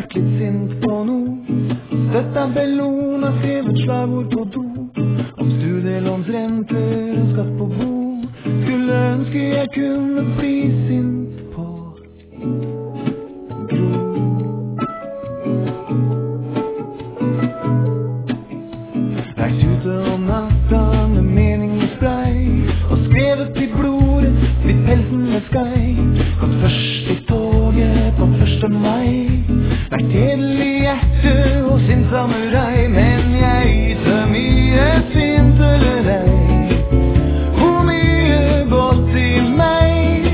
vært litt sint på noe. Støtta Bellona skrev et slagord på do om studielånsrenter og skatt på bo. Skulle ønske jeg kunne bli sint på Gro. Vært ute om natta med mening og spray og skrevet i blodet litt pelsen med skai. Gått først i toget på 1. mai. Vært edelig hjerte og sin samurai. Men jeg yter mye sint eller ei. Hvor mye godt i meg.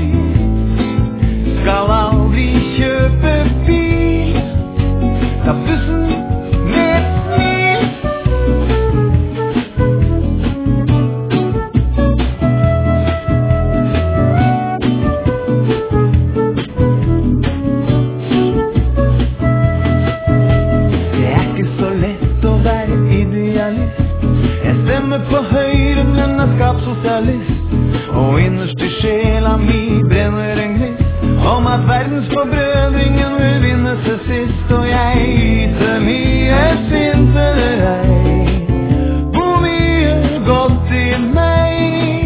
Skal aldri kjøpe bil. Ta bussen med et smil. Jeg stemmer på Høyre, men er skapsosialist. Og innerst i sjela mi brenner en gnist om at verdensforbrødringen vil vinne til sist. Og jeg yter mye sint eller ei. Hvor mye godt i meg.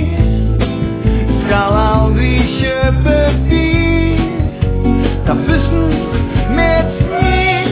Skal aldri kjøpe bil. Ta bussen med et smil.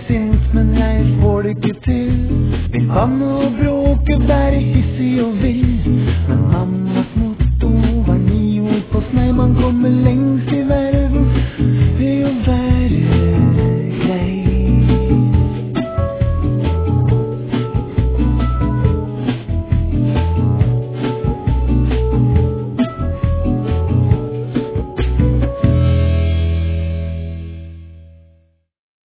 Men jeg får det ikke til. Vil banne og bråke, være hissig og vill.